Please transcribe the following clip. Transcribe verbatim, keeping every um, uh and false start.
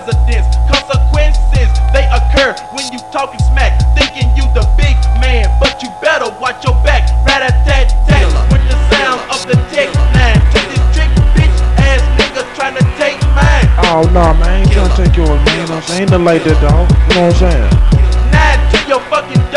presidents. Consequences, they occur when you talking smack, thinking you the big man, but you better watch your back. Rat-a-tat-tat with the sound of the Tech Nine. To this trick bitch ass nigga trying to take mine. Oh no, man, I ain't trying to take yours, man. You know what I'm saying? Ain't nothing like that, dog. You know what I'm saying? Nine to your fucking